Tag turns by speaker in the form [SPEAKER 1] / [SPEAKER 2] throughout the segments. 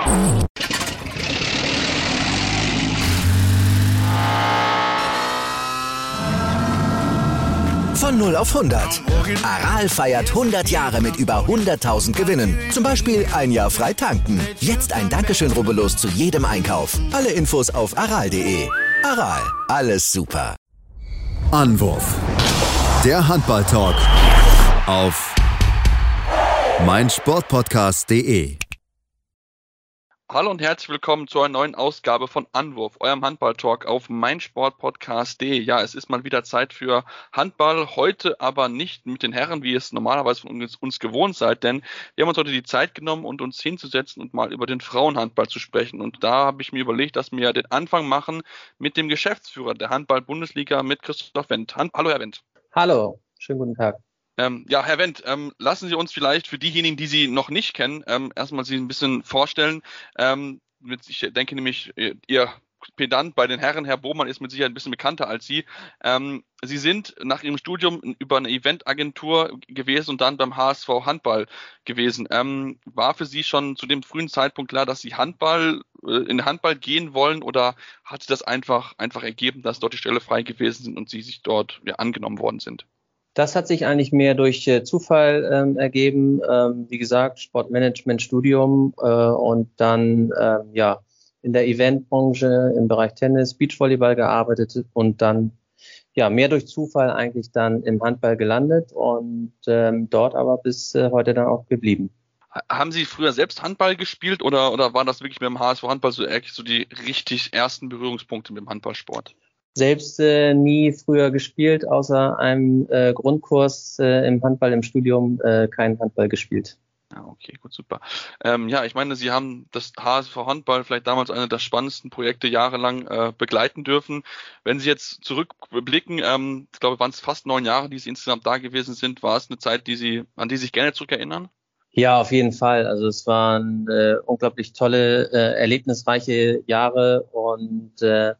[SPEAKER 1] Von 0 auf 100. Aral feiert 100 Jahre mit über 100.000 Gewinnen. Zum Beispiel ein Jahr frei tanken. Jetzt ein Dankeschön, rubbellos zu jedem Einkauf. Alle Infos auf aral.de. Aral, alles super.
[SPEAKER 2] Anwurf. Der Handball-Talk auf meinsportpodcast.de.
[SPEAKER 3] Hallo und herzlich willkommen zu einer neuen Ausgabe von Anwurf, eurem Handball-Talk auf meinsportpodcast.de. Ja, es ist mal wieder Zeit für Handball, heute aber nicht mit den Herren, wie ihr es normalerweise von uns gewohnt seid, denn wir haben uns heute die Zeit genommen, uns hinzusetzen und mal über den Frauenhandball zu sprechen. Und da habe ich mir überlegt, dass wir den Anfang machen mit dem Geschäftsführer der Handball-Bundesliga, mit Christoph Wendt. Hallo, Herr Wendt.
[SPEAKER 4] Hallo, schönen guten Tag.
[SPEAKER 3] Ja, Herr Wendt, lassen Sie uns vielleicht für diejenigen, die Sie noch nicht kennen, erstmal Sie ein bisschen vorstellen. Ich denke nämlich, Ihr Pedant bei den Herren, Herr Bohmann, ist mit Sicherheit ein bisschen bekannter als Sie. Sie sind nach Ihrem Studium über eine Eventagentur gewesen und dann beim HSV Handball gewesen. War für Sie schon zu dem frühen Zeitpunkt klar, dass Sie in den Handball gehen wollen, oder hat sich das einfach ergeben, dass dort die Stelle frei gewesen sind und Sie sich dort angenommen worden sind?
[SPEAKER 4] Das hat sich eigentlich mehr durch Zufall ergeben. Wie gesagt, Sportmanagement-Studium und dann in der Eventbranche im Bereich Tennis, Beachvolleyball gearbeitet und dann mehr durch Zufall eigentlich dann im Handball gelandet und dort aber bis heute dann auch geblieben.
[SPEAKER 3] Haben Sie früher selbst Handball gespielt oder war das wirklich mit dem HSV Handball so die richtig ersten Berührungspunkte mit dem Handballsport?
[SPEAKER 4] Selbst nie früher gespielt, außer einem Grundkurs im Handball im Studium, kein Handball gespielt.
[SPEAKER 3] Ja, okay, gut, super. Ich meine, Sie haben das HSV Handball vielleicht damals eine der spannendsten Projekte jahrelang begleiten dürfen. Wenn Sie jetzt zurückblicken, ich glaube, waren es fast 9 Jahre, die Sie insgesamt da gewesen sind, war es eine Zeit, an die Sie sich gerne zurückerinnern?
[SPEAKER 4] Ja, auf jeden Fall. Also es waren unglaublich tolle, erlebnisreiche Jahre und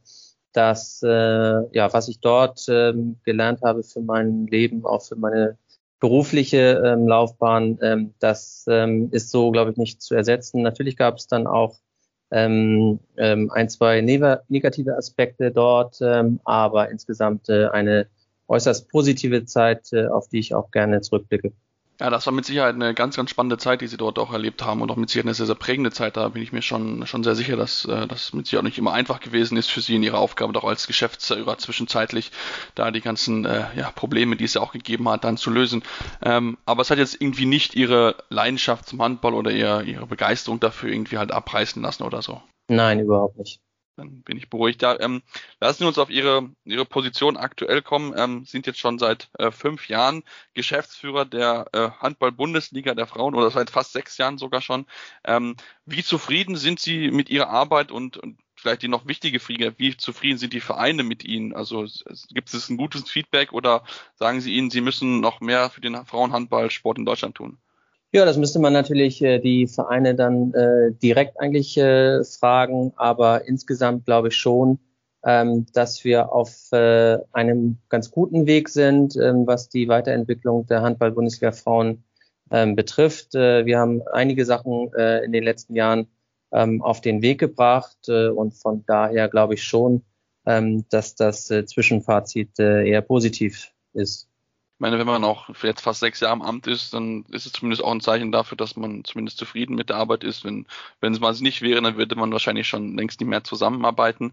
[SPEAKER 4] was ich dort gelernt habe für mein Leben, auch für meine berufliche Laufbahn, das ist so, glaube ich, nicht zu ersetzen. Natürlich gab es dann auch ein, zwei negative Aspekte dort, aber insgesamt eine äußerst positive Zeit, auf die ich auch gerne zurückblicke.
[SPEAKER 3] Ja, das war mit Sicherheit eine ganz, ganz spannende Zeit, die Sie dort auch erlebt haben, und auch mit Sicherheit eine sehr, sehr prägende Zeit. Da bin ich mir schon sehr sicher, dass das mit Sicherheit nicht immer einfach gewesen ist für Sie in Ihrer Aufgabe und auch als Geschäftsführer zwischenzeitlich da die ganzen Probleme, die es ja auch gegeben hat, dann zu lösen. Aber es hat jetzt irgendwie nicht Ihre Leidenschaft zum Handball oder Ihre Begeisterung dafür irgendwie halt abreißen lassen oder so.
[SPEAKER 4] Nein, überhaupt nicht.
[SPEAKER 3] Dann bin ich beruhigt. Ja, lassen Sie uns auf Ihre Position aktuell kommen. Sind jetzt schon seit 5 Jahren Geschäftsführer der Handball-Bundesliga der Frauen, oder seit fast 6 Jahren sogar schon. Wie zufrieden sind Sie mit Ihrer Arbeit und vielleicht die noch wichtige Frage, wie zufrieden sind die Vereine mit Ihnen? Also gibt es ein gutes Feedback, oder sagen Sie ihnen, Sie müssen noch mehr für den Frauenhandballsport in Deutschland tun?
[SPEAKER 4] Ja, das müsste man natürlich die Vereine dann direkt eigentlich fragen, aber insgesamt glaube ich schon, dass wir auf einem ganz guten Weg sind, was die Weiterentwicklung der Handball-Bundesliga Frauen betrifft. Wir haben einige Sachen in den letzten Jahren auf den Weg gebracht und von daher glaube ich schon, dass das Zwischenfazit eher positiv ist.
[SPEAKER 3] Ich meine, wenn man auch jetzt fast 6 Jahre im Amt ist, dann ist es zumindest auch ein Zeichen dafür, dass man zumindest zufrieden mit der Arbeit ist. Wenn es mal nicht wäre, dann würde man wahrscheinlich schon längst nicht mehr zusammenarbeiten.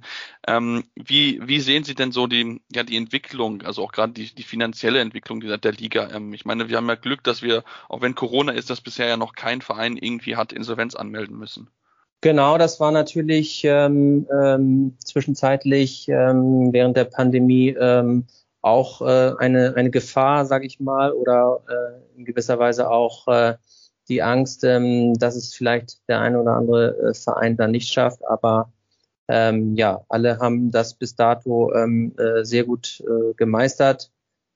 [SPEAKER 3] Wie sehen Sie denn so die Entwicklung, also auch gerade die finanzielle Entwicklung der Liga? Ich meine, wir haben ja Glück, dass wir, auch wenn Corona ist, dass bisher ja noch kein Verein irgendwie hat Insolvenz anmelden müssen.
[SPEAKER 4] Genau, das war natürlich zwischenzeitlich während der Pandemie auch eine Gefahr, sage ich mal, oder in gewisser Weise auch die Angst, dass es vielleicht der eine oder andere Verein dann nicht schafft. Aber alle haben das bis dato sehr gut gemeistert.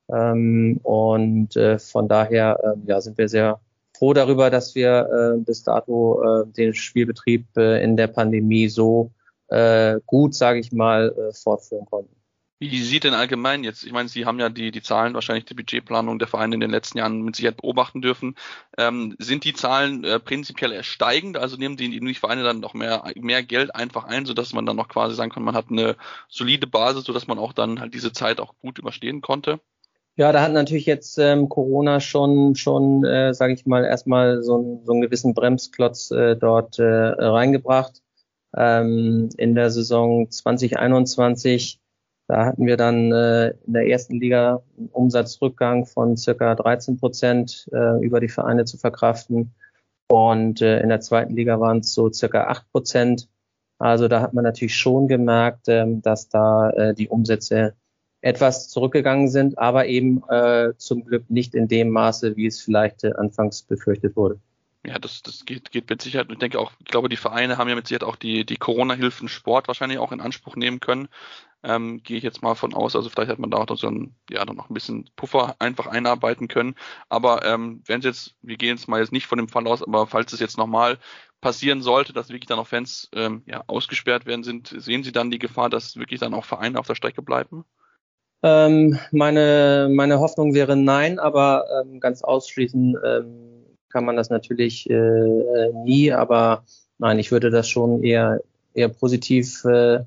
[SPEAKER 4] Von daher sind wir sehr froh darüber, dass wir bis dato den Spielbetrieb in der Pandemie so gut, sage ich mal, fortführen konnten.
[SPEAKER 3] Wie sieht denn allgemein jetzt, ich meine, Sie haben ja die Zahlen, wahrscheinlich die Budgetplanung der Vereine in den letzten Jahren mit Sicherheit beobachten dürfen. Sind die Zahlen prinzipiell eher steigend? Also nehmen die Vereine dann noch mehr Geld einfach ein, sodass man dann noch quasi sagen kann, man hat eine solide Basis, sodass man auch dann halt diese Zeit auch gut überstehen konnte?
[SPEAKER 4] Ja, da hat natürlich jetzt Corona schon sage ich mal, erstmal so einen gewissen Bremsklotz dort reingebracht. In der Saison 2021, da hatten wir dann in der ersten Liga einen Umsatzrückgang von circa 13% über die Vereine zu verkraften. Und in der zweiten Liga waren es so circa 8%. Also da hat man natürlich schon gemerkt, dass da die Umsätze etwas zurückgegangen sind, aber eben zum Glück nicht in dem Maße, wie es vielleicht anfangs befürchtet wurde.
[SPEAKER 3] Ja, das geht mit Sicherheit. Und ich glaube, die Vereine haben ja mit Sicherheit auch die Corona-Hilfen Sport wahrscheinlich auch in Anspruch nehmen können. Gehe ich jetzt mal von aus. Also vielleicht hat man da auch dann noch ein bisschen Puffer einfach einarbeiten können. Aber wenn es jetzt, wir gehen jetzt mal jetzt nicht von dem Fall aus, aber falls es jetzt nochmal passieren sollte, dass wirklich dann auch Fans ausgesperrt werden sind, sehen Sie dann die Gefahr, dass wirklich dann auch Vereine auf der Strecke bleiben?
[SPEAKER 4] Meine Hoffnung wäre nein, aber ganz ausschließen kann man das natürlich nie, aber nein, ich würde das schon eher positiv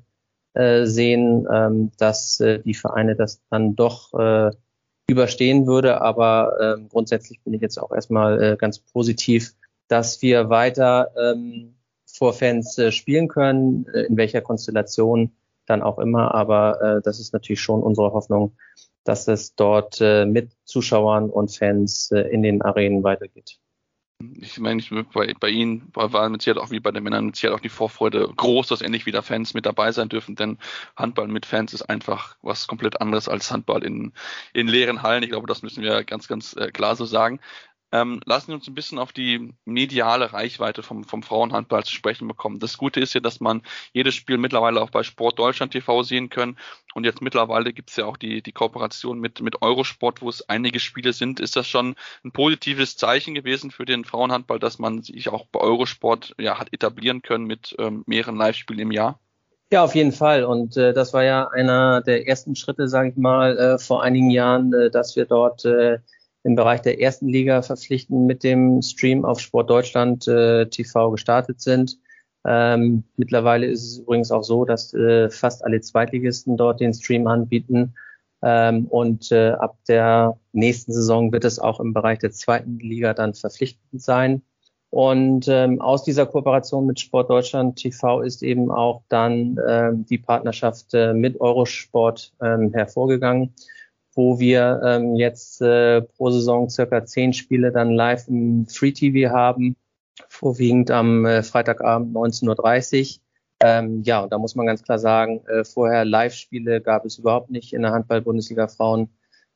[SPEAKER 4] sehen, dass die Vereine das dann doch überstehen würde, aber grundsätzlich bin ich jetzt auch erstmal ganz positiv, dass wir weiter vor Fans spielen können, in welcher Konstellation dann auch immer, aber das ist natürlich schon unsere Hoffnung, dass es dort mit Zuschauern und Fans in den Arenen weitergeht.
[SPEAKER 3] Ich meine, bei Ihnen war mit Sicherheit auch wie bei den Männern mit Sicherheit auch die Vorfreude groß, dass endlich wieder Fans mit dabei sein dürfen, denn Handball mit Fans ist einfach was komplett anderes als Handball in leeren Hallen. Ich glaube, das müssen wir ganz, ganz klar so sagen. Lassen wir uns ein bisschen auf die mediale Reichweite vom Frauenhandball zu sprechen bekommen. Das Gute ist ja, dass man jedes Spiel mittlerweile auch bei Sport Deutschland TV sehen können. Und jetzt mittlerweile gibt es ja auch die Kooperation mit Eurosport, wo es einige Spiele sind. Ist das schon ein positives Zeichen gewesen für den Frauenhandball, dass man sich auch bei Eurosport hat etablieren können mit mehreren Live-Spielen im Jahr?
[SPEAKER 4] Ja, auf jeden Fall. Und das war ja einer der ersten Schritte, sage ich mal, vor einigen Jahren, dass wir dort im Bereich der ersten Liga verpflichtend mit dem Stream auf Sport Deutschland TV gestartet sind. Mittlerweile ist es übrigens auch so, dass fast alle Zweitligisten dort den Stream anbieten. Und ab der nächsten Saison wird es auch im Bereich der zweiten Liga dann verpflichtend sein. Und aus dieser Kooperation mit Sport Deutschland TV ist eben auch dann die Partnerschaft mit Eurosport hervorgegangen, wo wir jetzt pro Saison circa 10 Spiele dann live im Free TV haben, vorwiegend am Freitagabend 19:30 Uhr. Und da muss man ganz klar sagen, vorher Live-Spiele gab es überhaupt nicht in der Handball-Bundesliga Frauen.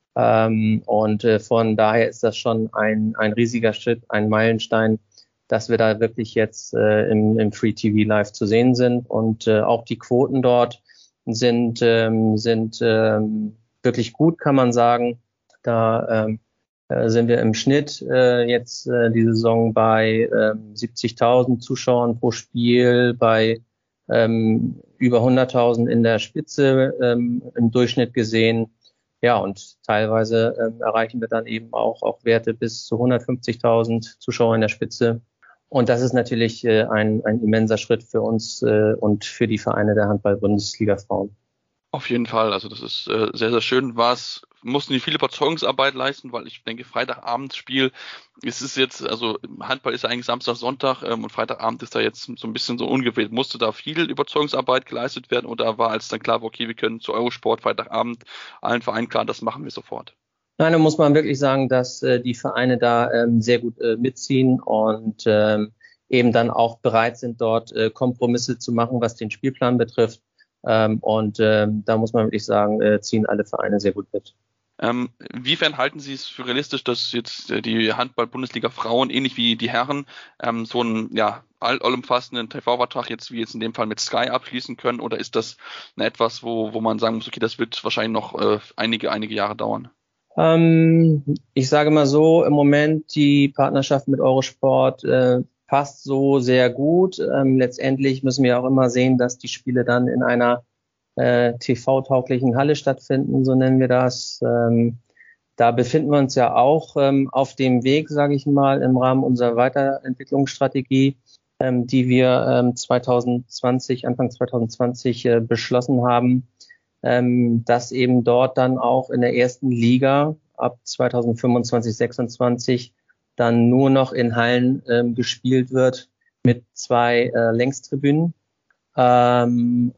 [SPEAKER 4] Von daher ist das schon ein riesiger Schritt, ein Meilenstein, dass wir da wirklich jetzt im Free TV live zu sehen sind. Und auch die Quoten dort sind wirklich gut, kann man sagen. Da sind wir im Schnitt jetzt die Saison bei 70.000 Zuschauern pro Spiel, bei über 100.000 in der Spitze im Durchschnitt gesehen. Ja, und teilweise erreichen wir dann eben auch Werte bis zu 150.000 Zuschauer in der Spitze. Und das ist natürlich ein immenser Schritt für uns und für die Vereine der Handball-Bundesliga Frauen.
[SPEAKER 3] Auf jeden Fall, also das ist sehr, sehr schön. Mussten die viel Überzeugungsarbeit leisten, weil ich denke, Freitagabendspiel, es ist jetzt, also Handball ist ja eigentlich Samstag, Sonntag und Freitagabend ist da jetzt so ein bisschen so ungewählt. Musste da viel Überzeugungsarbeit geleistet werden oder war als dann klar, okay, wir können zu Eurosport Freitagabend allen Vereinen klar, das machen wir sofort?
[SPEAKER 4] Nein, da muss man wirklich sagen, dass die Vereine da sehr gut mitziehen und eben dann auch bereit sind, dort Kompromisse zu machen, was den Spielplan betrifft. Da muss man wirklich sagen, ziehen alle Vereine sehr gut mit.
[SPEAKER 3] Inwiefern halten Sie es für realistisch, dass jetzt die Handball-Bundesliga Frauen, ähnlich wie die Herren, so einen allumfassenden TV-Vertrag jetzt wie jetzt in dem Fall mit Sky abschließen können? Oder ist das etwas, wo man sagen muss, okay, das wird wahrscheinlich noch einige Jahre dauern?
[SPEAKER 4] Ich sage mal so, im Moment die Partnerschaft mit Eurosport passt so sehr gut. Letztendlich müssen wir auch immer sehen, dass die Spiele dann in einer TV-tauglichen Halle stattfinden, so nennen wir das. Da befinden wir uns ja auch auf dem Weg, sage ich mal, im Rahmen unserer Weiterentwicklungsstrategie, die wir Anfang 2020 beschlossen haben, dass eben dort dann auch in der ersten Liga ab 2025, 26 dann nur noch in Hallen gespielt wird mit 2 Längstribünen. Dann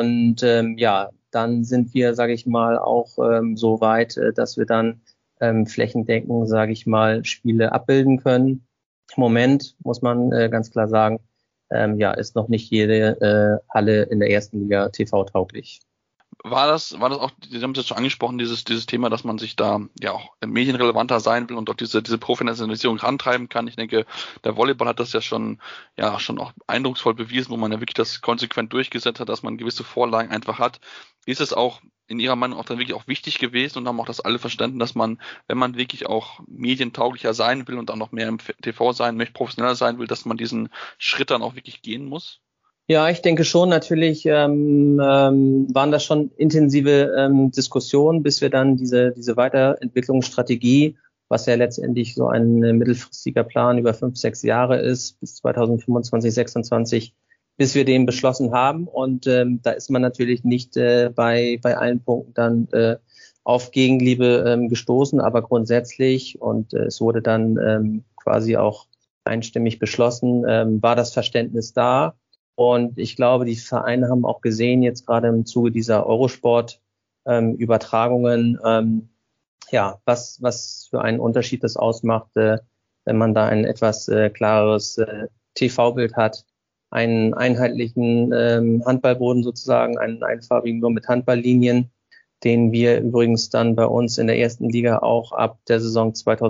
[SPEAKER 4] sind wir, sage ich mal, auch so weit, dass wir dann flächendeckend, sage ich mal, Spiele abbilden können. Im Moment muss man ganz klar sagen, ist noch nicht jede Halle in der ersten Liga TV-tauglich.
[SPEAKER 3] War das auch, Sie haben es jetzt schon angesprochen, dieses Thema, dass man sich da ja auch medienrelevanter sein will und auch diese Professionalisierung rantreiben kann. Ich denke, der Volleyball hat das ja schon auch eindrucksvoll bewiesen, wo man ja wirklich das konsequent durchgesetzt hat, dass man gewisse Vorlagen einfach hat. Ist es auch in Ihrer Meinung auch dann wirklich auch wichtig gewesen und haben auch das alle verstanden, dass man, wenn man wirklich auch medientauglicher sein will und auch noch mehr im TV sein möchte, professioneller sein will, dass man diesen Schritt dann auch wirklich gehen muss?
[SPEAKER 4] Ja, ich denke schon, natürlich waren das schon intensive Diskussionen, bis wir dann diese Weiterentwicklungsstrategie, was ja letztendlich so ein mittelfristiger Plan über 5, 6 Jahre ist, bis 2025, 26, bis wir den beschlossen haben. Und da ist man natürlich nicht bei allen Punkten dann auf Gegenliebe gestoßen, aber grundsätzlich, und es wurde dann quasi auch einstimmig beschlossen, war das Verständnis da. Und ich glaube, die Vereine haben auch gesehen, jetzt gerade im Zuge dieser Eurosport-Übertragungen, was für einen Unterschied das ausmacht, wenn man da ein etwas klareres TV-Bild hat, einen einheitlichen Handballboden sozusagen, einen einfarbigen nur mit Handballlinien, den wir übrigens dann bei uns in der ersten Liga auch ab der Saison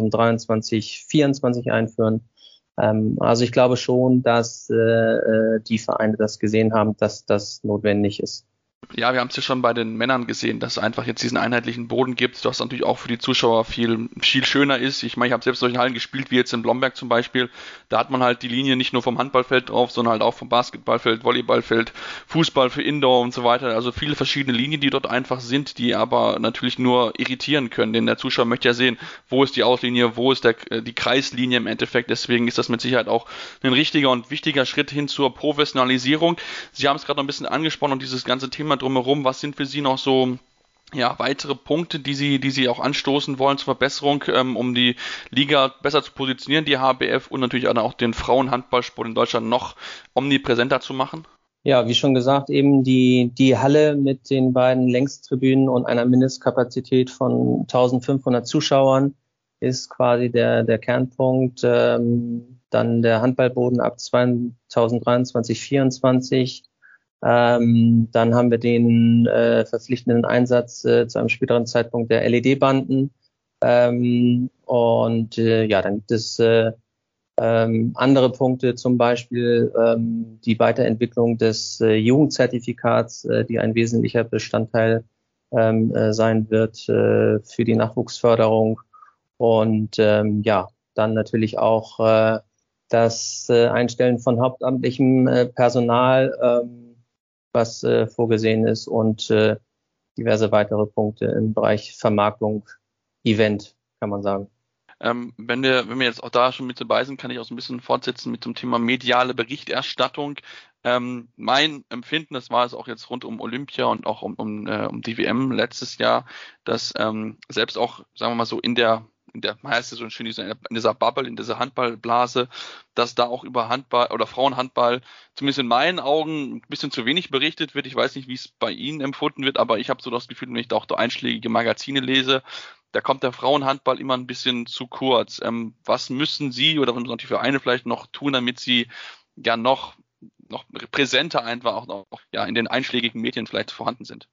[SPEAKER 4] 2023/24 einführen. Also ich glaube schon, dass die Vereine das gesehen haben, dass das notwendig ist.
[SPEAKER 3] Ja, wir haben es ja schon bei den Männern gesehen, dass es einfach jetzt diesen einheitlichen Boden gibt, was natürlich auch für die Zuschauer viel schöner ist. Ich meine, ich habe selbst solche Hallen gespielt, wie jetzt in Blomberg zum Beispiel. Da hat man halt die Linie nicht nur vom Handballfeld drauf, sondern halt auch vom Basketballfeld, Volleyballfeld, Fußball für Indoor und so weiter. Also viele verschiedene Linien, die dort einfach sind, die aber natürlich nur irritieren können. Denn der Zuschauer möchte ja sehen, wo ist die Auslinie, wo ist die Kreislinie im Endeffekt. Deswegen ist das mit Sicherheit auch ein richtiger und wichtiger Schritt hin zur Professionalisierung. Sie haben es gerade noch ein bisschen angesprochen und dieses ganze Thema drumherum, was sind für Sie noch so weitere Punkte, die Sie auch anstoßen wollen zur Verbesserung, um die Liga besser zu positionieren, die HBF, und natürlich auch den Frauenhandballsport in Deutschland noch omnipräsenter zu machen?
[SPEAKER 4] Ja, wie schon gesagt, eben die Halle mit den beiden Längstribünen und einer Mindestkapazität von 1500 Zuschauern ist quasi der Kernpunkt. Dann der Handballboden ab 2023, 2024. Dann haben wir den verpflichtenden Einsatz zu einem späteren Zeitpunkt der LED-Banden. Dann gibt es andere Punkte, zum Beispiel die Weiterentwicklung des Jugendzertifikats, die ein wesentlicher Bestandteil sein wird für die Nachwuchsförderung. Und dann natürlich auch das Einstellen von hauptamtlichem Personal, was vorgesehen ist, und diverse weitere Punkte im Bereich Vermarktung, Event, kann man sagen.
[SPEAKER 3] Wenn wir jetzt auch da schon mit dabei sind, kann ich auch so ein bisschen fortsetzen mit dem Thema mediale Berichterstattung. Mein Empfinden, das war es auch jetzt rund um Olympia und auch um die WM letztes Jahr, dass selbst auch, sagen wir mal so, in der heißt es so schön, in dieser Bubble, in dieser Handballblase, dass da auch über Handball oder Frauenhandball, zumindest in meinen Augen, ein bisschen zu wenig berichtet wird. Ich weiß nicht, wie es bei Ihnen empfunden wird, aber ich habe so das Gefühl, wenn ich da auch einschlägige Magazine lese, da kommt der Frauenhandball immer ein bisschen zu kurz. Was müssen Sie oder was die Vereine vielleicht noch tun, damit sie ja noch präsenter einfach auch noch in den einschlägigen Medien vielleicht vorhanden sind?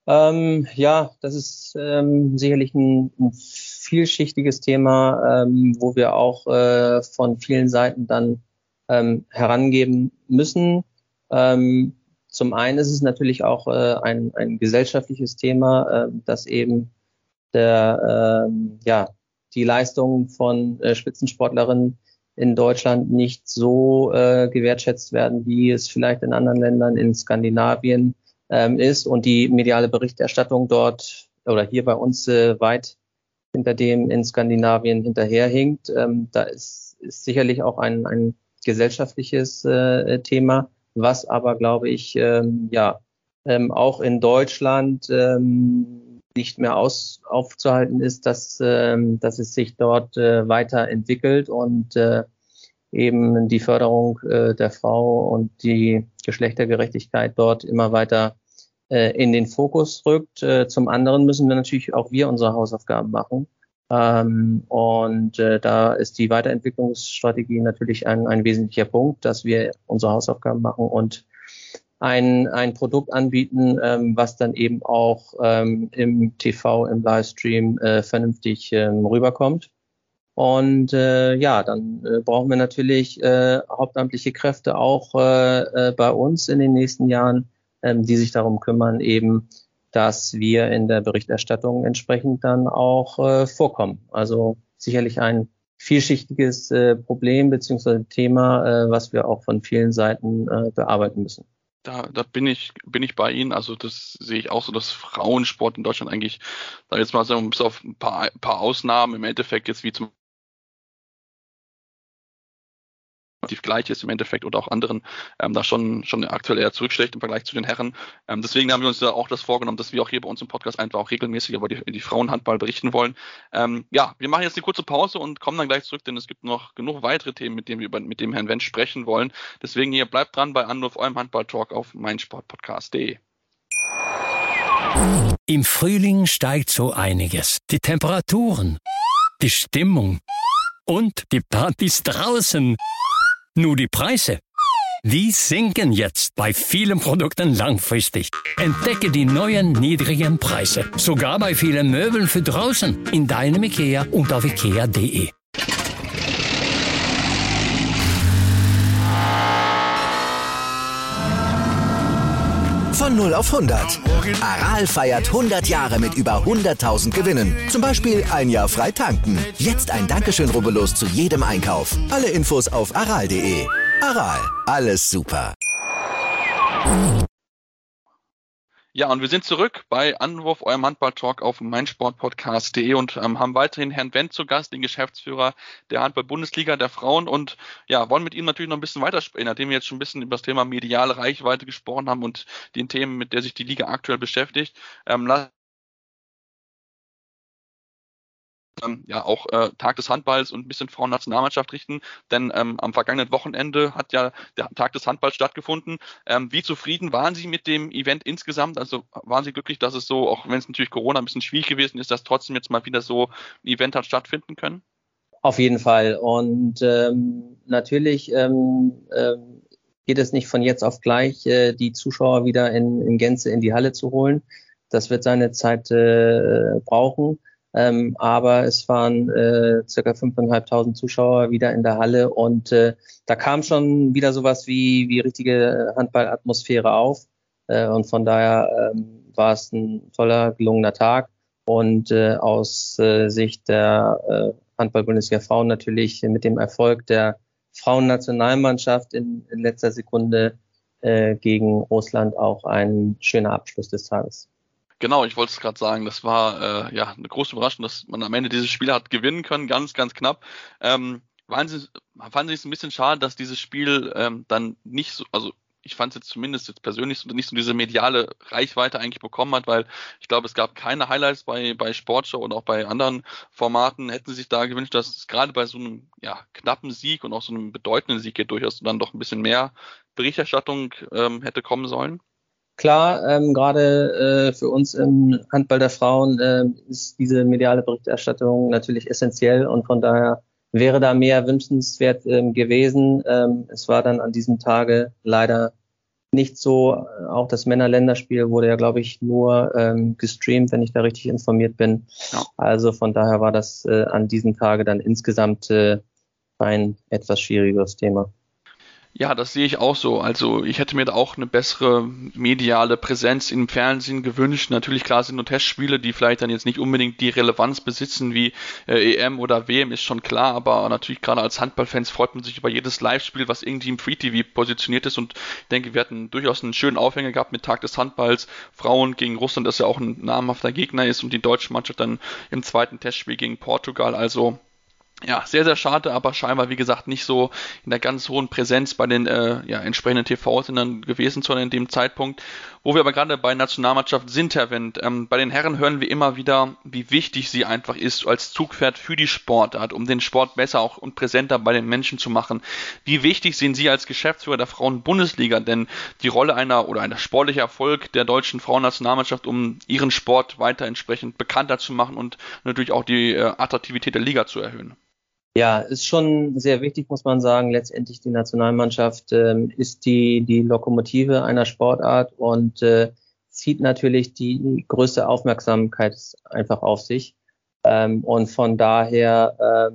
[SPEAKER 4] Das ist sicherlich ein vielschichtiges Thema, wo wir auch von vielen Seiten dann herangeben müssen. Zum einen ist es natürlich auch ein gesellschaftliches Thema, dass eben die Leistungen von Spitzensportlerinnen in Deutschland nicht so gewertschätzt werden, wie es vielleicht in anderen Ländern, in Skandinavien ist und die mediale Berichterstattung dort oder hier bei uns weit hinter dem in Skandinavien hinterherhinkt. Da ist sicherlich auch ein gesellschaftliches Thema, was aber, glaube ich, auch in Deutschland nicht mehr aufzuhalten ist, dass es sich dort weiterentwickelt und eben die Förderung der Frau und die Geschlechtergerechtigkeit dort immer weiter in den Fokus rückt. Zum anderen müssen wir natürlich auch wir unsere Hausaufgaben machen. Da ist die Weiterentwicklungsstrategie natürlich ein wesentlicher Punkt, dass wir unsere Hausaufgaben machen und ein Produkt anbieten, was dann eben auch im TV, im Livestream vernünftig rüberkommt. Und dann brauchen wir natürlich hauptamtliche Kräfte auch bei uns in den nächsten Jahren, die sich darum kümmern, eben, dass wir in der Berichterstattung entsprechend dann auch vorkommen. Also sicherlich ein vielschichtiges Problem bzw. Thema, was wir auch von vielen Seiten bearbeiten müssen.
[SPEAKER 3] Da bin ich bei Ihnen. Also das sehe ich auch so, dass Frauensport in Deutschland eigentlich, da jetzt mal so bis auf ein paar Ausnahmen im Endeffekt jetzt wie zum gleich ist im Endeffekt oder auch anderen, da schon aktuell eher zurückschlägt im Vergleich zu den Herren. Deswegen haben wir uns ja auch das vorgenommen, dass wir auch hier bei uns im Podcast einfach auch regelmäßig über die Frauenhandball berichten wollen. Wir machen jetzt eine kurze Pause und kommen dann gleich zurück, denn es gibt noch genug weitere Themen, mit denen wir mit dem Herrn Wendt sprechen wollen. Deswegen hier bleibt dran bei Anruf, eurem Handball-Talk auf meinsportpodcast.de.
[SPEAKER 5] Im Frühling steigt so einiges. Die Temperaturen, die Stimmung und die Partys draußen. Nur die Preise, die sinken jetzt bei vielen Produkten langfristig. Entdecke die neuen niedrigen Preise, sogar bei vielen Möbeln für draußen, in deinem IKEA und auf ikea.de.
[SPEAKER 1] Von 0 auf 100. Aral feiert 100 Jahre mit über 100.000 Gewinnen. Zum Beispiel ein Jahr frei tanken. Jetzt ein Dankeschön, rubbellos zu jedem Einkauf. Alle Infos auf aral.de. Aral, alles super.
[SPEAKER 3] Ja, und wir sind zurück bei Anwurf, eurem Handball-Talk auf meinsportpodcast.de und haben weiterhin Herrn Wendt zu Gast, den Geschäftsführer der Handball-Bundesliga der Frauen und wollen mit ihm natürlich noch ein bisschen weitersprechen, nachdem wir jetzt schon ein bisschen über das Thema mediale Reichweite gesprochen haben und den Themen, mit der sich die Liga aktuell beschäftigt. Tag des Handballs und ein bisschen Frauennationalmannschaft richten, denn am vergangenen Wochenende hat ja der Tag des Handballs stattgefunden. Wie zufrieden waren Sie mit dem Event insgesamt? Also waren Sie glücklich, dass es so, auch wenn es natürlich Corona ein bisschen schwierig gewesen ist, dass trotzdem jetzt mal wieder so ein Event hat stattfinden können?
[SPEAKER 4] Auf jeden Fall. Und natürlich geht es nicht von jetzt auf gleich, die Zuschauer wieder in Gänze in die Halle zu holen. Das wird seine Zeit brauchen. Aber es waren circa 5.500 Zuschauer wieder in der Halle und da kam schon wieder sowas wie richtige Handballatmosphäre auf und von daher war es ein toller, gelungener Tag und aus Sicht der Handball-Bundesliga Frauen natürlich mit dem Erfolg der Frauennationalmannschaft in letzter Sekunde gegen Russland auch ein schöner Abschluss des Tages.
[SPEAKER 3] Genau, ich wollte es gerade sagen, das war eine große Überraschung, dass man am Ende dieses Spiel hat gewinnen können, ganz, ganz knapp. Fanden Sie es ein bisschen schade, dass dieses Spiel dann nicht so, also ich fand es jetzt zumindest jetzt persönlich nicht so diese mediale Reichweite eigentlich bekommen hat, weil ich glaube, es gab keine Highlights bei Sportschau und auch bei anderen Formaten. Hätten Sie sich da gewünscht, dass es gerade bei so einem knappen Sieg und auch so einem bedeutenden Sieg hier durchaus dann doch ein bisschen mehr Berichterstattung hätte kommen sollen?
[SPEAKER 4] Klar, gerade für uns im Handball der Frauen ist diese mediale Berichterstattung natürlich essentiell und von daher wäre da mehr wünschenswert gewesen. Es war dann an diesem Tage leider nicht so. Auch das Männerländerspiel wurde ja, glaube ich, nur gestreamt, wenn ich da richtig informiert bin. Ja. Also von daher war das an diesem Tage dann insgesamt ein etwas schwierigeres Thema.
[SPEAKER 3] Ja, das sehe ich auch so. Also ich hätte mir da auch eine bessere mediale Präsenz im Fernsehen gewünscht. Natürlich, klar, sind nur Testspiele, die vielleicht dann jetzt nicht unbedingt die Relevanz besitzen wie EM oder WM, ist schon klar. Aber natürlich gerade als Handballfans freut man sich über jedes Live-Spiel, was irgendwie im Free-TV positioniert ist. Und ich denke, wir hatten durchaus einen schönen Aufhänger gehabt mit Tag des Handballs. Frauen gegen Russland, das ja auch ein namhafter Gegner ist. Und die deutsche Mannschaft dann im zweiten Testspiel gegen Portugal. Also ja, sehr, sehr schade, aber scheinbar, wie gesagt, nicht so in der ganz hohen Präsenz bei den entsprechenden TV-Sendern gewesen, sondern in dem Zeitpunkt. Wo wir aber gerade bei Nationalmannschaft sind, Herr Wendt, bei den Herren hören wir immer wieder, wie wichtig sie einfach ist als Zugpferd für die Sportart, um den Sport besser auch und präsenter bei den Menschen zu machen. Wie wichtig sehen Sie als Geschäftsführer der Frauen-Bundesliga denn die Rolle einer sportliche Erfolg der deutschen Frauennationalmannschaft, um ihren Sport weiter entsprechend bekannter zu machen und natürlich auch die Attraktivität der Liga zu erhöhen?
[SPEAKER 4] Ja, ist schon sehr wichtig, muss man sagen. Letztendlich die Nationalmannschaft ist die Lokomotive einer Sportart und zieht natürlich die größte Aufmerksamkeit einfach auf sich. Und von daher,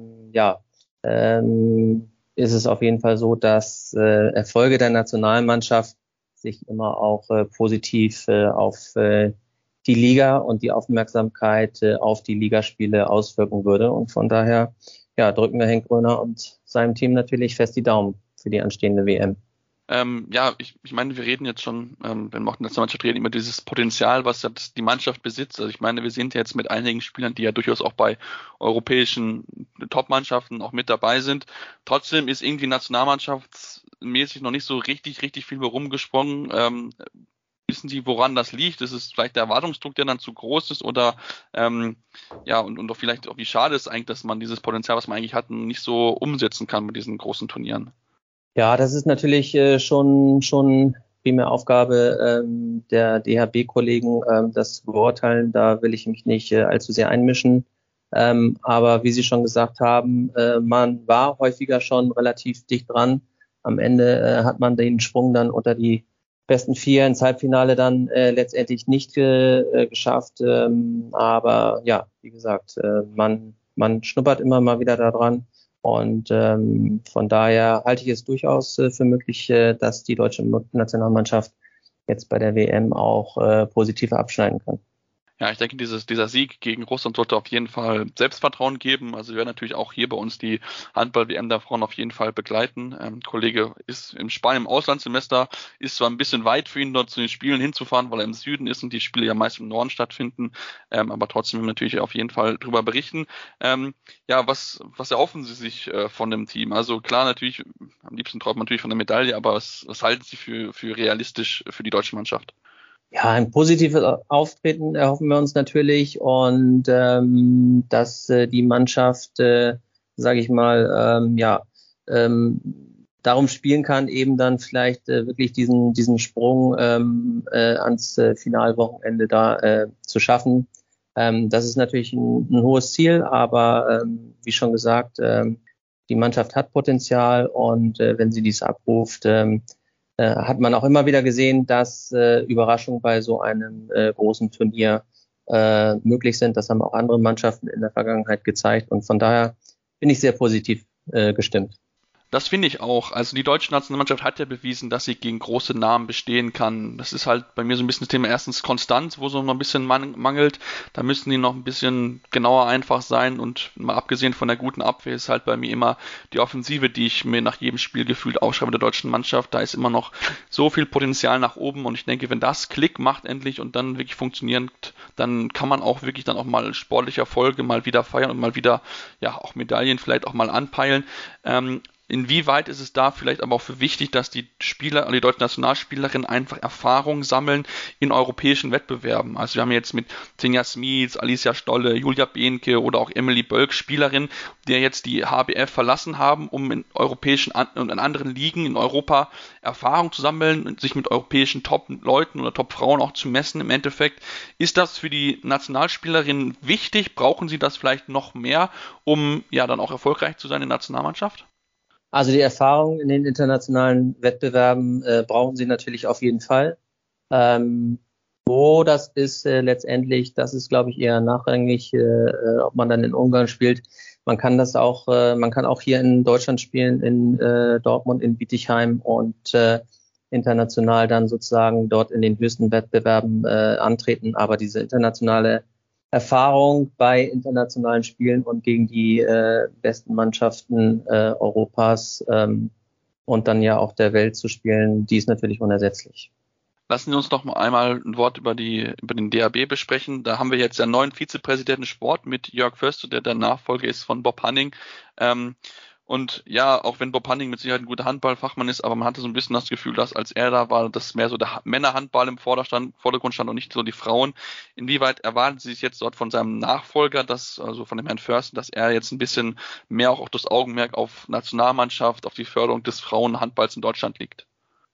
[SPEAKER 4] ist es auf jeden Fall so, dass Erfolge der Nationalmannschaft sich immer auch positiv auf die Liga und die Aufmerksamkeit auf die Ligaspiele auswirken würde. Und von daher drücken wir Henk Gröner und seinem Team natürlich fest die Daumen für die anstehende WM.
[SPEAKER 3] Ich meine, wir reden jetzt schon, wenn wir auch in der Nationalmannschaft reden, über dieses Potenzial, was die Mannschaft besitzt. Also ich meine, wir sind jetzt mit einigen Spielern, die ja durchaus auch bei europäischen Top-Mannschaften auch mit dabei sind. Trotzdem ist irgendwie nationalmannschaftsmäßig noch nicht so richtig viel herumgesprungen. Wissen Sie, woran das liegt? Ist es vielleicht der Erwartungsdruck, der dann zu groß ist oder und auch vielleicht auch wie schade ist eigentlich, dass man dieses Potenzial, was man eigentlich hat, nicht so umsetzen kann mit diesen großen Turnieren?
[SPEAKER 4] Ja, das ist natürlich schon primär Aufgabe der DHB-Kollegen, das zu beurteilen. Da will ich mich nicht allzu sehr einmischen. Aber wie Sie schon gesagt haben, man war häufiger schon relativ dicht dran. Am Ende hat man den Sprung dann unter die besten 4 ins Halbfinale dann letztendlich nicht geschafft. Aber ja, wie gesagt, man schnuppert immer mal wieder da dran. Und von daher halte ich es durchaus für möglich, dass die deutsche Nationalmannschaft jetzt bei der WM auch positiv abschneiden kann.
[SPEAKER 3] Ja, ich denke, dieser Sieg gegen Russland sollte auf jeden Fall Selbstvertrauen geben. Also wir werden natürlich auch hier bei uns die Handball-WM der Frauen auf jeden Fall begleiten. Kollege ist in Spanien im Auslandssemester, ist zwar ein bisschen weit für ihn, dort zu den Spielen hinzufahren, weil er im Süden ist und die Spiele ja meist im Norden stattfinden, aber trotzdem natürlich auf jeden Fall drüber berichten. Was erhoffen Sie sich von dem Team? Also klar, natürlich, am liebsten träumt man natürlich von der Medaille, aber was halten Sie für realistisch für die deutsche Mannschaft?
[SPEAKER 4] Ja, ein positives Auftreten erhoffen wir uns natürlich und dass die Mannschaft, darum spielen kann, eben dann vielleicht wirklich diesen Sprung ans Finalwochenende da zu schaffen. Das ist natürlich ein hohes Ziel, aber wie schon gesagt, die Mannschaft hat Potenzial und wenn sie dies abruft, hat man auch immer wieder gesehen, dass Überraschungen bei so einem großen Turnier möglich sind. Das haben auch andere Mannschaften in der Vergangenheit gezeigt. Und von daher bin ich sehr positiv gestimmt.
[SPEAKER 3] Das finde ich auch. Also die deutsche Nationalmannschaft hat ja bewiesen, dass sie gegen große Namen bestehen kann. Das ist halt bei mir so ein bisschen das Thema erstens Konstanz, wo so noch ein bisschen mangelt. Da müssen die noch ein bisschen genauer einfach sein und mal abgesehen von der guten Abwehr ist halt bei mir immer die Offensive, die ich mir nach jedem Spiel gefühlt aufschreibe der deutschen Mannschaft. Da ist immer noch so viel Potenzial nach oben und ich denke, wenn das Klick macht endlich und dann wirklich funktioniert, dann kann man auch wirklich dann auch mal sportliche Erfolge mal wieder feiern und mal wieder auch Medaillen vielleicht auch mal anpeilen. Inwieweit ist es da vielleicht aber auch für wichtig, dass die deutschen Nationalspielerinnen einfach Erfahrung sammeln in europäischen Wettbewerben? Also wir haben jetzt mit Tinja Smits, Alicia Stolle, Julia Behnke oder auch Emily Bölk Spielerinnen, die jetzt die HBF verlassen haben, um in europäischen und in anderen Ligen in Europa Erfahrung zu sammeln und sich mit europäischen Top-Leuten oder Top-Frauen auch zu messen im Endeffekt. Ist das für die Nationalspielerinnen wichtig? Brauchen sie das vielleicht noch mehr, um dann auch erfolgreich zu sein in der Nationalmannschaft?
[SPEAKER 4] Also die Erfahrung in den internationalen Wettbewerben brauchen sie natürlich auf jeden Fall. Wo das ist letztendlich, das ist glaube ich eher nachrangig, ob man dann in Ungarn spielt. man kann auch hier in Deutschland spielen, in Dortmund, in Bietigheim und international dann sozusagen dort in den höchsten Wettbewerben antreten. Aber diese internationale Erfahrung bei internationalen Spielen und gegen die besten Mannschaften Europas und dann ja auch der Welt zu spielen, die ist natürlich unersetzlich.
[SPEAKER 3] Lassen Sie uns noch mal einmal ein Wort über den DHB besprechen. Da haben wir jetzt einen neuen Vizepräsidenten Sport mit Jörg Förster, der Nachfolger ist von Bob Hanning. Und ja, auch wenn Bob Hanning mit Sicherheit ein guter Handballfachmann ist, aber man hatte so ein bisschen das Gefühl, dass als er da war, dass mehr so der Männerhandball im Vordergrund stand und nicht so die Frauen. Inwieweit erwarten Sie sich jetzt dort von seinem Nachfolger, also von dem Herrn Förster, dass er jetzt ein bisschen mehr auch das Augenmerk auf Nationalmannschaft, auf die Förderung des Frauenhandballs in Deutschland liegt?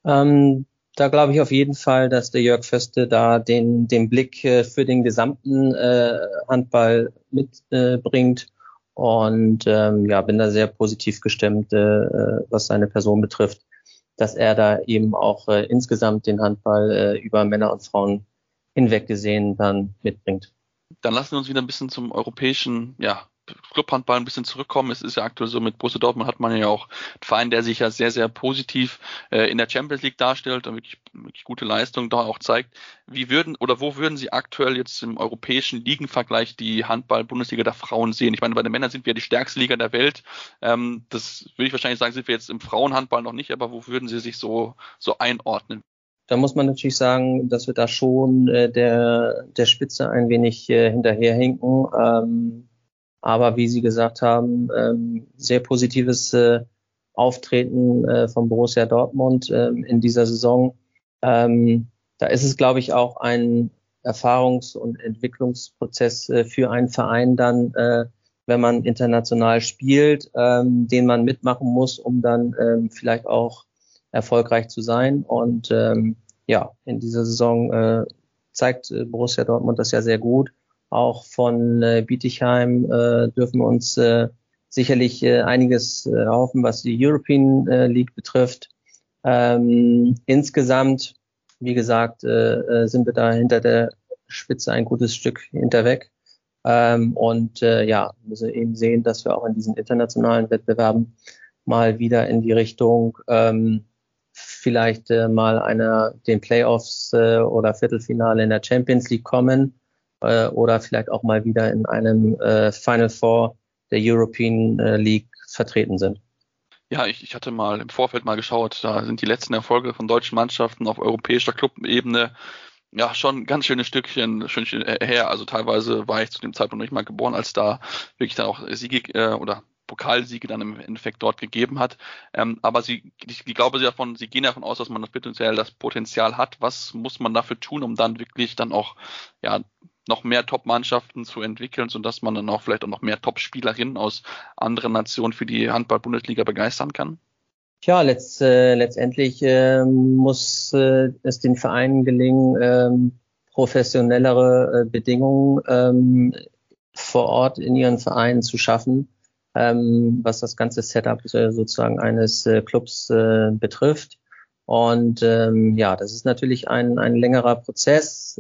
[SPEAKER 4] Da glaube ich auf jeden Fall, dass der Jörg Förster da den Blick für den gesamten Handball mitbringt. Und bin da sehr positiv gestimmt, was seine Person betrifft, dass er da eben auch insgesamt den Handball über Männer und Frauen hinweg gesehen dann mitbringt.
[SPEAKER 3] Dann lassen wir uns wieder ein bisschen zum europäischen Clubhandball ein bisschen zurückkommen. Es ist ja aktuell so, mit Borussia Dortmund hat man ja auch einen Verein, der sich ja sehr, sehr positiv in der Champions League darstellt und wirklich gute Leistung da auch zeigt. Wo würden Sie aktuell jetzt im europäischen Ligenvergleich die Handball-Bundesliga der Frauen sehen? Ich meine, bei den Männern sind wir die stärkste Liga der Welt. Das würde ich wahrscheinlich sagen, sind wir jetzt im Frauenhandball noch nicht, aber wo würden Sie sich so einordnen?
[SPEAKER 4] Da muss man natürlich sagen, dass wir da schon der Spitze ein wenig hinterherhinken. Aber wie Sie gesagt haben, sehr positives Auftreten von Borussia Dortmund in dieser Saison. Da ist es, glaube ich, auch ein Erfahrungs- und Entwicklungsprozess für einen Verein dann, wenn man international spielt, den man mitmachen muss, um dann vielleicht auch erfolgreich zu sein. Und in dieser Saison zeigt Borussia Dortmund das ja sehr gut. Auch von Bietigheim dürfen wir uns sicherlich einiges erhoffen, was die European League betrifft. Insgesamt, wie gesagt, sind wir da hinter der Spitze ein gutes Stück hinterweg. Müssen eben sehen, dass wir auch in diesen internationalen Wettbewerben mal wieder in die Richtung vielleicht mal den Playoffs oder Viertelfinale in der Champions League kommen. Oder vielleicht auch mal wieder in einem Final Four der European League vertreten sind.
[SPEAKER 3] Ja, ich hatte mal im Vorfeld mal geschaut, da sind die letzten Erfolge von deutschen Mannschaften auf europäischer Clubebene ja schon ein ganz schönes Stückchen her. Also teilweise war ich zu dem Zeitpunkt noch nicht mal geboren, als da wirklich dann auch Siege oder Pokalsiege dann im Endeffekt dort gegeben hat. Aber ich glaube, Sie gehen davon aus, dass man das Potenzial hat. Was muss man dafür tun, um dann wirklich dann auch noch mehr Top-Mannschaften zu entwickeln, sodass man dann auch vielleicht auch noch mehr Top-Spielerinnen aus anderen Nationen für die Handball-Bundesliga begeistern kann?
[SPEAKER 4] Ja, letztendlich muss es den Vereinen gelingen, professionellere Bedingungen vor Ort in ihren Vereinen zu schaffen, was das ganze Setup sozusagen eines Clubs betrifft. Und das ist natürlich ein längerer Prozess.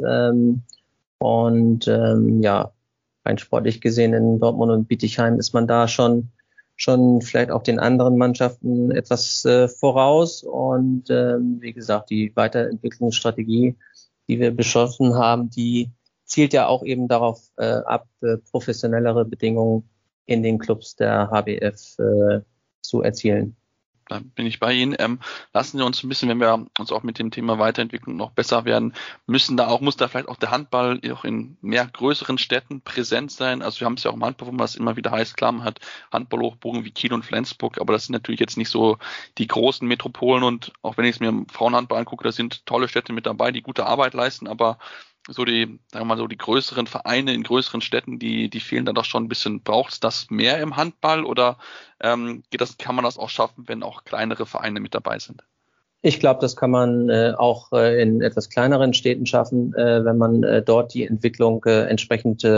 [SPEAKER 4] Rein sportlich gesehen in Dortmund und Bietigheim ist man da schon vielleicht auch den anderen Mannschaften etwas voraus. Und wie gesagt, die Weiterentwicklungsstrategie, die wir beschlossen haben, die zielt ja auch eben darauf ab, professionellere Bedingungen in den Clubs der HBF zu erzielen.
[SPEAKER 3] Da bin ich bei Ihnen. Lassen Sie uns ein bisschen, wenn wir uns auch mit dem Thema Weiterentwicklung noch besser werden, muss da vielleicht auch der Handball auch in mehr größeren Städten präsent sein. Also wir haben es ja auch im Handball, wo man es immer wieder heißt, klar, man hat Handballhochburgen wie Kiel und Flensburg, aber das sind natürlich jetzt nicht so die großen Metropolen und auch wenn ich es mir im Frauenhandball angucke, da sind tolle Städte mit dabei, die gute Arbeit leisten, aber die größeren Vereine in größeren Städten, die fehlen dann doch schon ein bisschen. Braucht es das mehr im Handball oder kann man das auch schaffen, wenn auch kleinere Vereine mit dabei sind?
[SPEAKER 4] Ich glaube, das kann man auch in etwas kleineren Städten schaffen, wenn man dort die Entwicklung entsprechend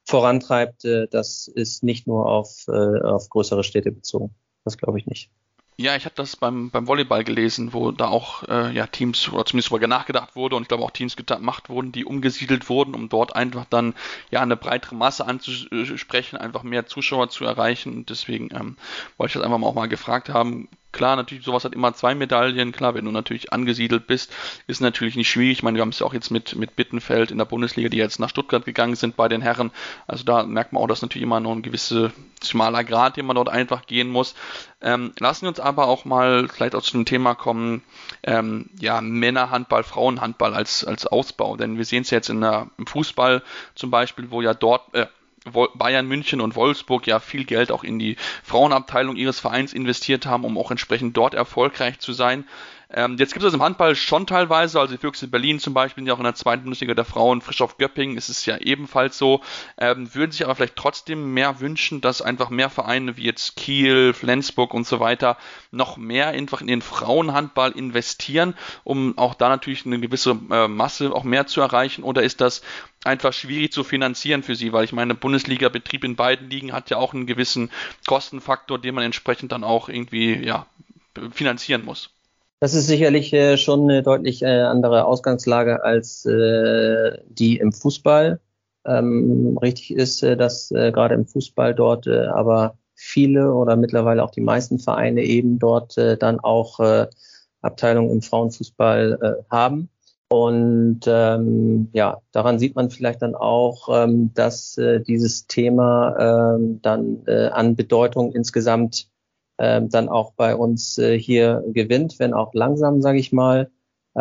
[SPEAKER 4] vorantreibt. Das ist nicht nur auf größere Städte bezogen. Das glaube ich nicht.
[SPEAKER 3] Ja, ich habe das beim Volleyball gelesen, wo da auch Teams oder zumindest darüber nachgedacht wurde und ich glaube auch Teams gemacht wurden, die umgesiedelt wurden, um dort einfach dann eine breitere Masse anzusprechen, einfach mehr Zuschauer zu erreichen. Und deswegen wollte ich das einfach auch mal gefragt haben. Klar, natürlich, sowas hat immer 2 Medaillen. Klar, wenn du natürlich angesiedelt bist, ist natürlich nicht schwierig. Ich meine, wir haben es ja auch jetzt mit Bittenfeld in der Bundesliga, die jetzt nach Stuttgart gegangen sind bei den Herren. Also da merkt man auch, dass natürlich immer noch ein gewisser schmaler Grat, den man dort einfach gehen muss. Lassen wir uns aber auch mal vielleicht auch zu dem Thema kommen, Männerhandball, Frauenhandball als Ausbau. Denn wir sehen es jetzt im Fußball zum Beispiel, wo ja dort Bayern München und Wolfsburg ja viel Geld auch in die Frauenabteilung ihres Vereins investiert haben, um auch entsprechend dort erfolgreich zu sein. Jetzt gibt es das im Handball schon teilweise, also die Füchse Berlin zum Beispiel, die auch in der 2. Bundesliga der Frauen, Frischhoff Göppingen ist es ja ebenfalls so, würden sich aber vielleicht trotzdem mehr wünschen, dass einfach mehr Vereine wie jetzt Kiel, Flensburg und so weiter noch mehr einfach in den Frauenhandball investieren, um auch da natürlich eine gewisse Masse auch mehr zu erreichen, oder ist das einfach schwierig zu finanzieren für sie, weil ich meine, Bundesliga-Betrieb in beiden Ligen hat ja auch einen gewissen Kostenfaktor, den man entsprechend dann auch irgendwie finanzieren muss.
[SPEAKER 4] Das ist sicherlich schon eine deutlich andere Ausgangslage als die im Fußball. Richtig ist, dass gerade im Fußball dort aber viele oder mittlerweile auch die meisten Vereine eben dort dann auch Abteilungen im Frauenfußball haben. Und daran sieht man vielleicht dann auch, dass dieses Thema dann an Bedeutung insgesamt dann auch bei uns hier gewinnt, wenn auch langsam, sage ich mal.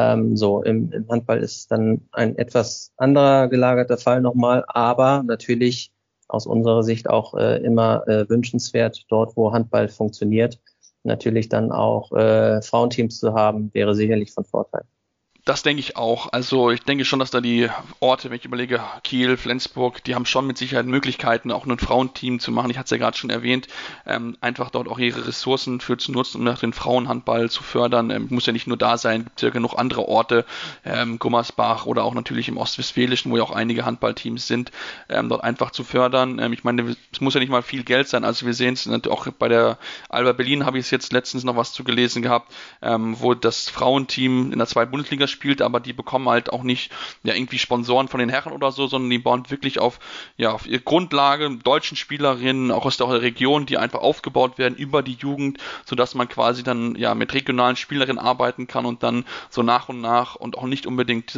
[SPEAKER 4] Im Handball ist dann ein etwas anderer gelagerter Fall nochmal, aber natürlich aus unserer Sicht auch immer wünschenswert, dort wo Handball funktioniert, natürlich dann auch Frauenteams zu haben, wäre sicherlich von Vorteil.
[SPEAKER 3] Das denke ich auch. Also ich denke schon, dass da die Orte, wenn ich überlege, Kiel, Flensburg, die haben schon mit Sicherheit Möglichkeiten, auch ein Frauenteam zu machen. Ich hatte es ja gerade schon erwähnt, einfach dort auch ihre Ressourcen für zu nutzen, um nach den Frauenhandball zu fördern. Muss ja nicht nur da sein, gibt ja genug andere Orte, Gummersbach oder auch natürlich im Ostwestfälischen, wo ja auch einige Handballteams sind, dort einfach zu fördern. Ich meine, es muss ja nicht mal viel Geld sein. Also wir sehen es auch bei der Alba Berlin, habe ich es jetzt letztens noch was zu gelesen gehabt, wo das Frauenteam in der 2. Bundesliga spielt, aber die bekommen halt auch nicht irgendwie Sponsoren von den Herren oder so, sondern die bauen wirklich auf ihre Grundlage, deutschen Spielerinnen, auch aus der Region, die einfach aufgebaut werden über die Jugend, sodass man quasi dann mit regionalen Spielerinnen arbeiten kann und dann so nach und nach und auch nicht unbedingt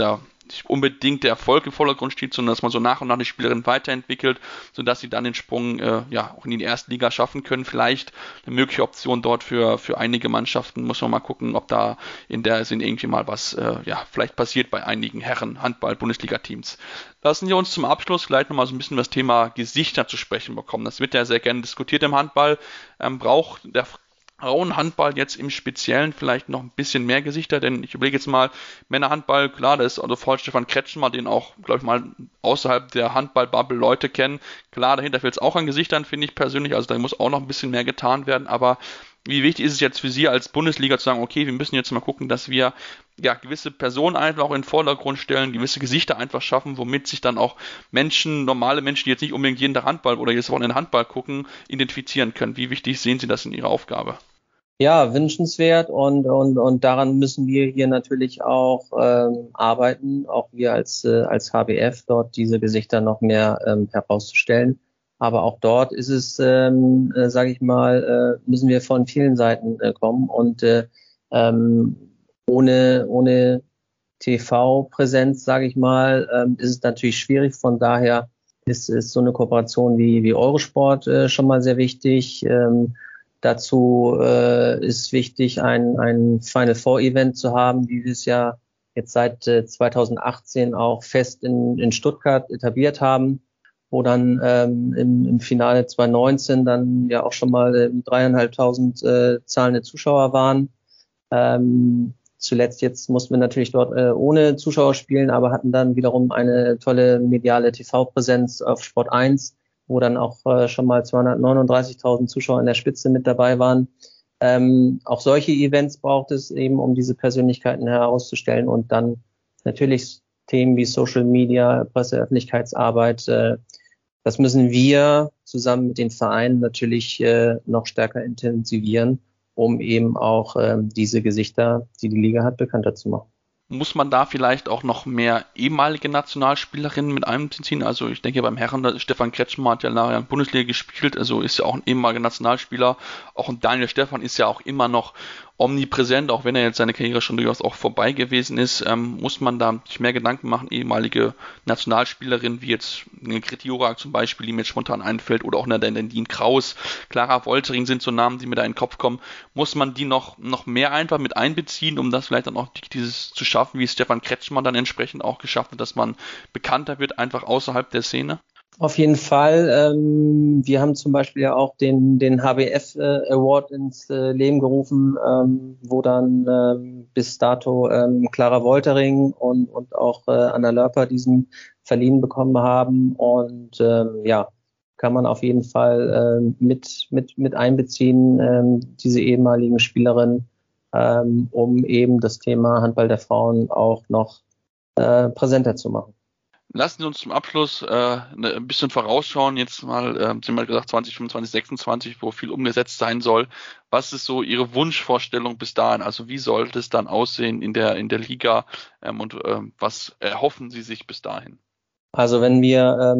[SPEAKER 3] der Erfolg im Vordergrund steht, sondern dass man so nach und nach die Spielerin weiterentwickelt, sodass sie dann den Sprung auch in die erste Liga schaffen können. Vielleicht eine mögliche Option dort für einige Mannschaften. Muss man mal gucken, ob da in der Sinn irgendwie mal was vielleicht passiert bei einigen Herren Handball-Bundesliga-Teams. Lassen wir uns zum Abschluss gleich nochmal so ein bisschen das Thema Gesichter zu sprechen bekommen. Das wird ja sehr gerne diskutiert im Handball. Braucht der Frauenhandball jetzt im Speziellen vielleicht noch ein bisschen mehr Gesichter, denn ich überlege jetzt mal, Männerhandball, klar, da ist also voll Stefan Kretschmer, den auch, glaube ich mal, außerhalb der Handball-Bubble Leute kennen. Klar, dahinter fehlt es auch an Gesichtern, finde ich persönlich, also da muss auch noch ein bisschen mehr getan werden, aber wie wichtig ist es jetzt für Sie als Bundesliga zu sagen, okay, wir müssen jetzt mal gucken, dass wir gewisse Personen einfach auch in den Vordergrund stellen, gewisse Gesichter einfach schaffen, womit sich dann auch normale Menschen, die jetzt nicht unbedingt jeden Tag Handball oder jedes Wochenende Handball gucken, identifizieren können. Wie wichtig sehen Sie das in Ihrer Aufgabe?
[SPEAKER 4] Ja, wünschenswert und daran müssen wir hier natürlich auch arbeiten, auch wir als HBF dort diese Gesichter noch mehr herauszustellen. Aber auch dort ist es, sage ich mal, müssen wir von vielen Seiten kommen und ohne TV-Präsenz, sage ich mal, ist es natürlich schwierig. Von daher ist so eine Kooperation wie Eurosport schon mal sehr wichtig. Dazu ist wichtig, ein Final Four Event zu haben, wie wir es ja jetzt seit 2018 auch fest in Stuttgart etabliert haben, wo dann im Finale 2019 dann ja auch schon mal 3.500 zahlende Zuschauer waren. Zuletzt jetzt mussten wir natürlich dort ohne Zuschauer spielen, aber hatten dann wiederum eine tolle mediale TV-Präsenz auf Sport 1, wo dann auch schon mal 239.000 Zuschauer in der Spitze mit dabei waren. Auch solche Events braucht es eben, um diese Persönlichkeiten herauszustellen und dann natürlich Themen wie Social Media, Presseöffentlichkeitsarbeit, das müssen wir zusammen mit den Vereinen natürlich noch stärker intensivieren, um eben auch diese Gesichter, die die Liga hat, bekannter zu machen.
[SPEAKER 3] Muss man da vielleicht auch noch mehr ehemalige Nationalspielerinnen mit einbeziehen? Also ich denke beim Herren, Stefan Kretschmer hat ja lange in der Bundesliga gespielt, also ist ja auch ein ehemaliger Nationalspieler. Auch ein Daniel Stephan ist ja auch immer noch omnipräsent, auch wenn er jetzt seine Karriere schon durchaus auch vorbei gewesen ist. Muss man da sich mehr Gedanken machen, ehemalige Nationalspielerinnen wie jetzt Grit Jorak zum Beispiel, die mir jetzt spontan einfällt, oder auch eine Nadine Kraus, Clara Woltering sind so Namen, die mir da in den Kopf kommen. Muss man die noch mehr einfach mit einbeziehen, um das vielleicht dann auch dieses zu schaffen, wie es Stefan Kretschmann dann entsprechend auch geschafft hat, dass man bekannter wird, einfach außerhalb der Szene?
[SPEAKER 4] Auf jeden Fall. Wir haben zum Beispiel ja auch den HBF Award ins Leben gerufen, wo dann bis dato Clara Woltering und auch Anna Lörper diesen verliehen bekommen haben. Und kann man auf jeden Fall mit einbeziehen, diese ehemaligen Spielerinnen, um eben das Thema Handball der Frauen auch noch präsenter zu machen.
[SPEAKER 3] Lassen Sie uns zum Abschluss ein bisschen vorausschauen. Jetzt mal, Sie haben mal gesagt 2025, 26, wo viel umgesetzt sein soll. Was ist so Ihre Wunschvorstellung bis dahin? Also wie sollte es dann aussehen in der Liga und was erhoffen Sie sich bis dahin?
[SPEAKER 4] Also wenn wir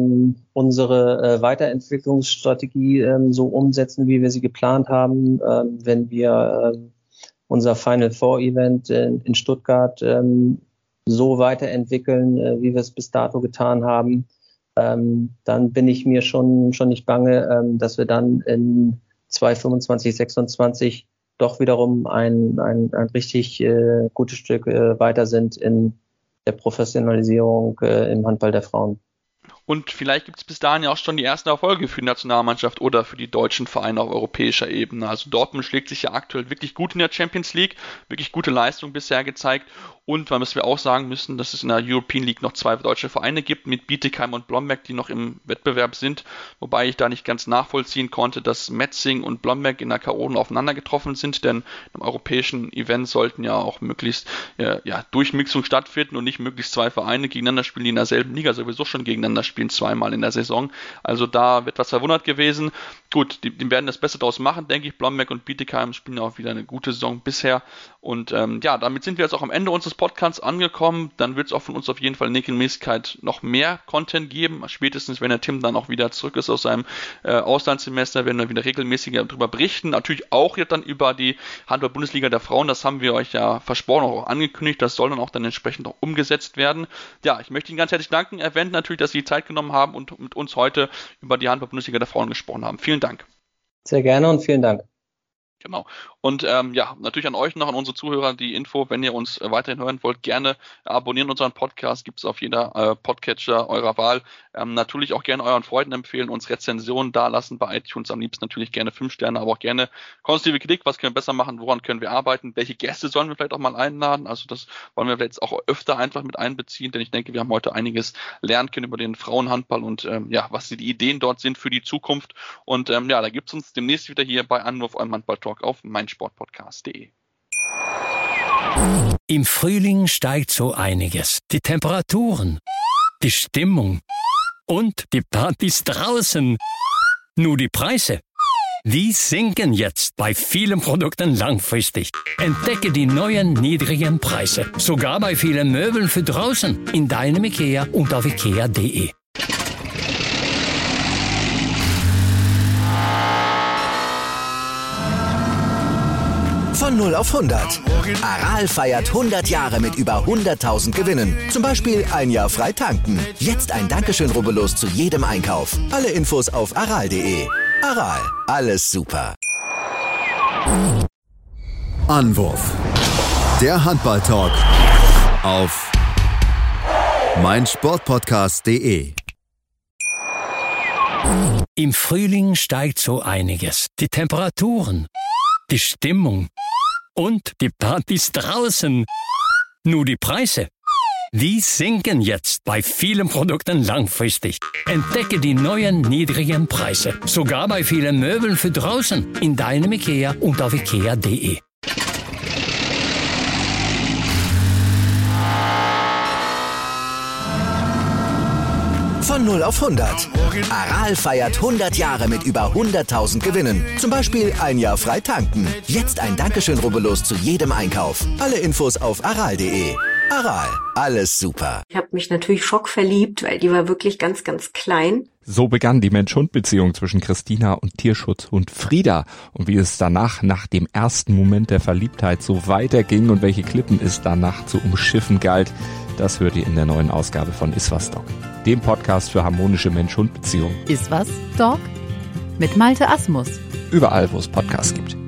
[SPEAKER 4] unsere Weiterentwicklungsstrategie so umsetzen, wie wir sie geplant haben, wenn wir unser Final Four Event in Stuttgart so weiterentwickeln, wie wir es bis dato getan haben, dann bin ich mir schon nicht bange, dass wir dann in 2025, 26 doch wiederum ein richtig gutes Stück weiter sind in der Professionalisierung im Handball der Frauen.
[SPEAKER 3] Und vielleicht gibt es bis dahin ja auch schon die ersten Erfolge für die Nationalmannschaft oder für die deutschen Vereine auf europäischer Ebene. Also Dortmund schlägt sich ja aktuell wirklich gut in der Champions League, wirklich gute Leistung bisher gezeigt. Und was wir auch sagen müssen, dass es in der European League noch 2 deutsche Vereine gibt, mit Bietigheim und Blomberg, die noch im Wettbewerb sind. Wobei ich da nicht ganz nachvollziehen konnte, dass Metzing und Blomberg in der K.O. aufeinander getroffen sind, denn im europäischen Event sollten ja auch möglichst Durchmixung stattfinden und nicht möglichst 2 Vereine gegeneinander spielen, die in derselben Liga sowieso schon gegeneinander spielen, 2-mal in der Saison. Also da wird was verwundert gewesen. Gut, die werden das Beste draus machen, denke ich. Blomberg und Bietigheim spielen auch wieder eine gute Saison bisher. Und damit sind wir jetzt auch am Ende unseres Podcasts angekommen. Dann wird es auch von uns auf jeden Fall in Regelmäßigkeit noch mehr Content geben. Spätestens, wenn der Tim dann auch wieder zurück ist aus seinem Auslandssemester, werden wir wieder regelmäßiger darüber berichten. Natürlich auch jetzt dann über die Handball-Bundesliga der Frauen. Das haben wir euch ja versprochen, auch angekündigt. Das soll dann auch dann entsprechend auch umgesetzt werden. Ja, ich möchte Ihnen ganz herzlich danken, erwähnen natürlich, dass Sie die Zeit genommen haben und mit uns heute über die Handball-Bundesliga der Frauen gesprochen haben. Vielen Dank.
[SPEAKER 4] Sehr gerne und vielen Dank.
[SPEAKER 3] Genau. Und natürlich an euch noch, an unsere Zuhörer, die Info, wenn ihr uns weiterhin hören wollt, gerne abonnieren unseren Podcast, gibt es auf jeder Podcatcher eurer Wahl. Natürlich auch gerne euren Freunden empfehlen, uns Rezensionen dalassen bei iTunes, am liebsten natürlich gerne 5 Sterne, aber auch gerne konstruktive Kritik, was können wir besser machen, woran können wir arbeiten, welche Gäste sollen wir vielleicht auch mal einladen, also das wollen wir vielleicht auch öfter einfach mit einbeziehen, denn ich denke, wir haben heute einiges lernen können über den Frauenhandball und was die Ideen dort sind für die Zukunft und da gibt es uns demnächst wieder hier bei Anwurf, eurem Handball-Talk auf meinsportpodcast.de.
[SPEAKER 5] Im Frühling steigt so einiges. Die Temperaturen, die Stimmung und die Partys draußen. Nur die Preise, die sinken jetzt bei vielen Produkten langfristig. Entdecke die neuen niedrigen Preise. Sogar bei vielen Möbeln für draußen. In deinem IKEA und auf ikea.de.
[SPEAKER 1] Von 0 auf 100. Aral feiert 100 Jahre mit über 100.000 Gewinnen. Zum Beispiel ein Jahr frei tanken. Jetzt ein Dankeschön, rubbellos zu jedem Einkauf. Alle Infos auf aral.de. Aral, alles super.
[SPEAKER 2] Anwurf. Der Handball-Talk auf meinsportpodcast.de.
[SPEAKER 5] Im Frühling steigt so einiges. Die Temperaturen, die Stimmung und die Partys draußen. Nur die Preise, die sinken jetzt bei vielen Produkten langfristig. Entdecke die neuen niedrigen Preise. Sogar bei vielen Möbeln für draußen. In deinem IKEA und auf ikea.de.
[SPEAKER 1] Von 0 auf 100. Aral feiert 100 Jahre mit über 100.000 Gewinnen. Zum Beispiel ein Jahr frei tanken. Jetzt ein Dankeschön, rubbellos zu jedem Einkauf. Alle Infos auf aral.de. Aral, alles super.
[SPEAKER 6] Ich habe mich natürlich schockverliebt, weil die war wirklich ganz, ganz klein.
[SPEAKER 7] So begann die Mensch-Hund-Beziehung zwischen Christina und Tierschutzhund Frieda. Und wie es danach, nach dem ersten Moment der Verliebtheit, so weiterging und welche Klippen es danach zu umschiffen galt, das hört ihr in der neuen Ausgabe von Iswas Dog, dem Podcast für harmonische Mensch-Hund-Beziehungen.
[SPEAKER 8] Iswas Dog? Mit Malte Asmus.
[SPEAKER 7] Überall, wo es Podcasts gibt.